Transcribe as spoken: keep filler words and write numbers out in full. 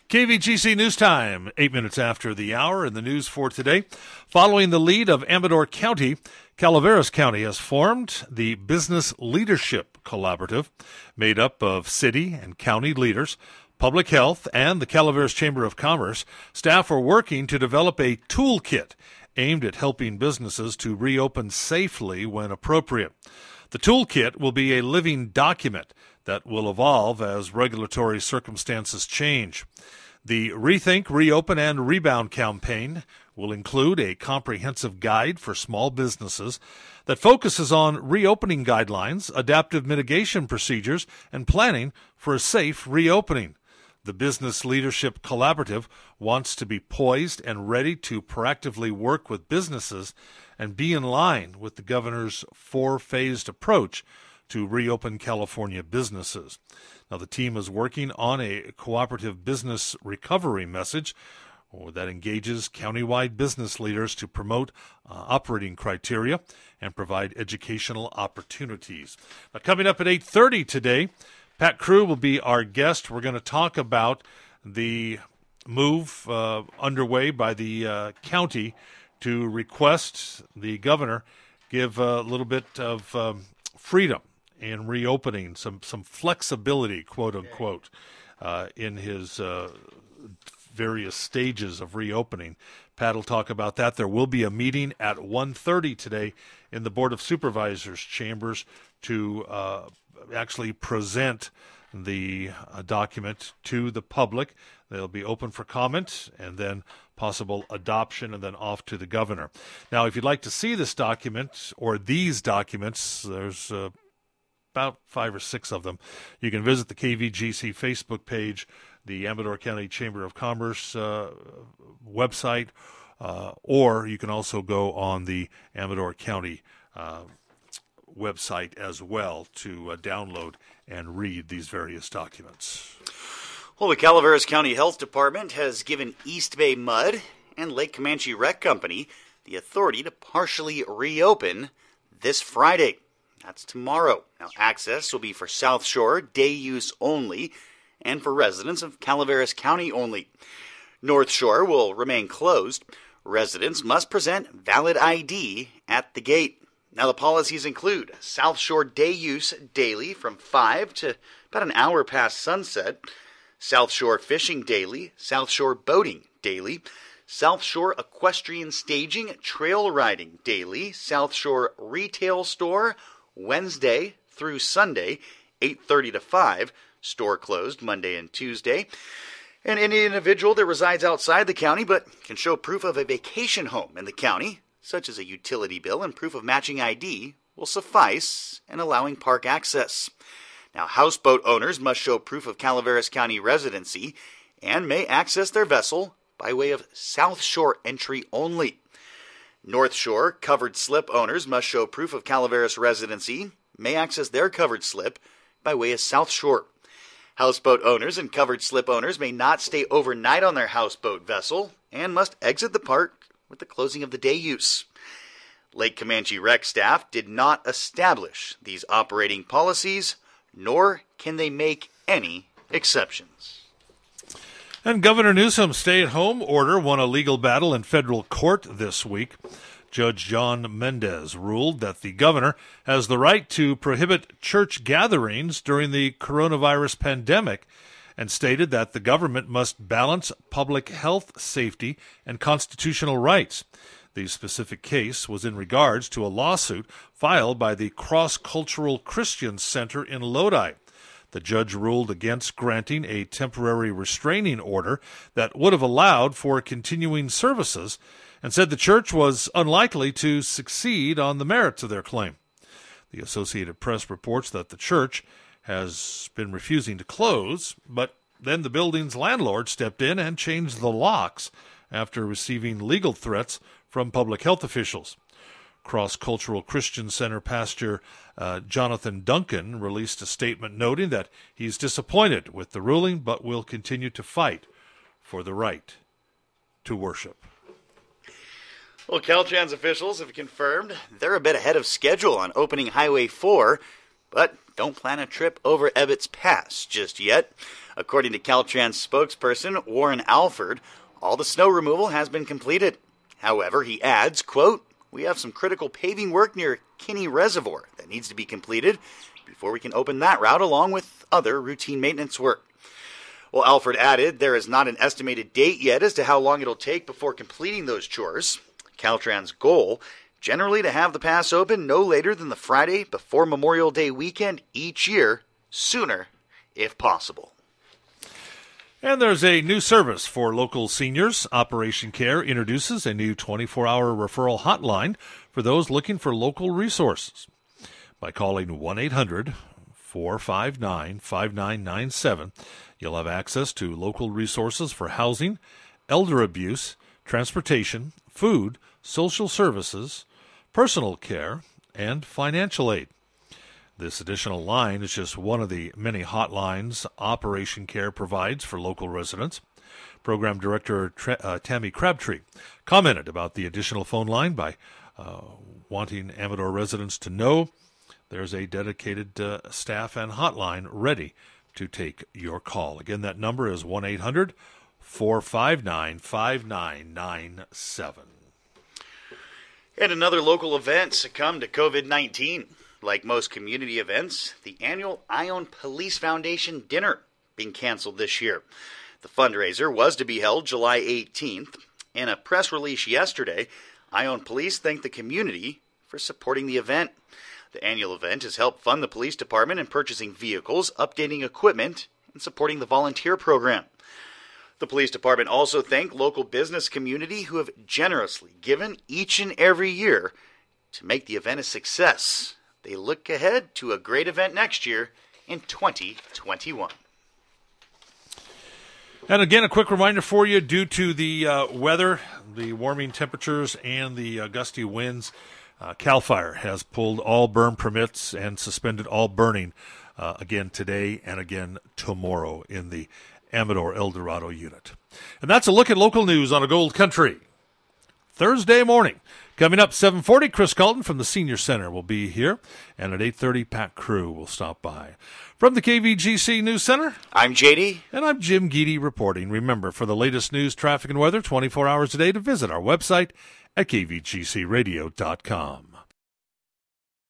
K V G C News Time, eight minutes after the hour, and the news for today. Following the lead of Amador County, Calaveras County has formed the Business Leadership Collaborative, made up of city and county leaders, public health, and the Calaveras Chamber of Commerce. Staff are working to develop a toolkit aimed at helping businesses to reopen safely when appropriate. The toolkit will be a living document that will evolve as regulatory circumstances change. The Rethink, Reopen, and Rebound campaign will include a comprehensive guide for small businesses that focuses on reopening guidelines, adaptive mitigation procedures, and planning for a safe reopening. The Business Leadership Collaborative wants to be poised and ready to proactively work with businesses and be in line with the governor's four-phased approach to reopen California businesses. Now, the team is working on a cooperative business recovery message that engages countywide business leaders to promote uh, operating criteria and provide educational opportunities. Now, coming up at eight thirty today, Pat Crew will be our guest. We're going to talk about the move uh, underway by the uh, county to request the governor give a little bit of um, freedom in reopening, some some flexibility, quote unquote, uh, in his uh, various stages of reopening. Pat will talk about that. There will be a meeting at one thirty today in the Board of Supervisors chambers to uh, actually present the uh, document to the public. They'll be open for comment and then possible adoption and then off to the governor. Now, if you'd like to see this document or these documents, there's uh, about five or six of them. You can visit the K V G C Facebook page, the Amador County Chamber of Commerce uh, website, uh, or you can also go on the Amador County uh, website as well to uh, download and read these various documents. Well, the Calaveras County Health Department has given East Bay Mud and Lake Comanche Rec Company the authority to partially reopen this Friday. That's tomorrow. Now, access will be for South Shore, day use only, and for residents of Calaveras County only. North Shore will remain closed. Residents must present valid I D at the gate. Now, the policies include South Shore day use daily from five to about an hour past sunset, South Shore fishing daily, South Shore boating daily, South Shore equestrian staging, trail riding daily, South Shore retail store Wednesday through Sunday, eight thirty to five, store closed Monday and Tuesday. And any individual that resides outside the county but can show proof of a vacation home in the county, such as a utility bill and proof of matching I D, will suffice in allowing park access. Now, houseboat owners must show proof of Calaveras County residency and may access their vessel by way of South Shore entry only. North Shore covered slip owners must show proof of Calaveras residency, may access their covered slip by way of South Shore. Houseboat owners and covered slip owners may not stay overnight on their houseboat vessel and must exit the park with the closing of the day use. Lake Comanche Rec staff did not establish these operating policies, nor can they make any exceptions. And Governor Newsom's stay-at-home order won a legal battle in federal court this week. Judge John Mendez ruled that the governor has the right to prohibit church gatherings during the coronavirus pandemic and stated that the government must balance public health, safety, and constitutional rights. The specific case was in regards to a lawsuit filed by the Cross-Cultural Christian Center in Lodi. The judge ruled against granting a temporary restraining order that would have allowed for continuing services and said the church was unlikely to succeed on the merits of their claim. The Associated Press reports that the church has been refusing to close, but then the building's landlord stepped in and changed the locks after receiving legal threats from public health officials. Cross-Cultural Christian Center pastor uh, Jonathan Duncan released a statement noting that he's disappointed with the ruling but will continue to fight for the right to worship. Well, Caltrans officials have confirmed they're a bit ahead of schedule on opening Highway four, but don't plan a trip over Ebbets Pass just yet. According to Caltrans spokesperson Warren Alford, all the snow removal has been completed. However, he adds, quote, "We have some critical paving work near Kinney Reservoir that needs to be completed before we can open that route along with other routine maintenance work." Well, Alford added there is not an estimated date yet as to how long it'll take before completing those chores. Caltrans' goal, generally to have the pass open no later than the Friday before Memorial Day weekend each year, sooner if possible. And there's a new service for local seniors. Operation Care introduces a new twenty-four hour referral hotline for those looking for local resources. By calling one eight hundred four five nine five nine nine seven, you'll have access to local resources for housing, elder abuse, transportation, food, social services, personal care, and financial aid. This additional line is just one of the many hotlines Operation Care provides for local residents. Program Director uh, Tammy Crabtree commented about the additional phone line by uh, wanting Amador residents to know there's a dedicated uh, staff and hotline ready to take your call. Again, that number is one eight hundred four five nine five nine nine seven. And another local event succumbed to covid nineteen. Like most community events, the annual Ione Police Foundation dinner being canceled this year. The fundraiser was to be held July eighteenth. In a press release yesterday, Ione Police thanked the community for supporting the event. The annual event has helped fund the police department in purchasing vehicles, updating equipment, and supporting the volunteer program. The police department also thanked local business community who have generously given each and every year to make the event a success. They look ahead to a great event next year in twenty twenty-one. And again, a quick reminder for you, due to the uh, weather, the warming temperatures, and the uh, gusty winds, uh, CAL FIRE has pulled all burn permits and suspended all burning uh, again today and again tomorrow in the Amador El Dorado unit. And that's a look at local news on a Gold Country Thursday morning. Coming up, seven forty, Chris Calton from the Senior Center will be here, and at eight thirty, Pat Crew will stop by. From the K V G C News Center, I'm J D. And I'm Jim Geedy reporting. Remember, for the latest news, traffic, and weather, twenty-four hours a day, to visit our website at k v g c radio dot com.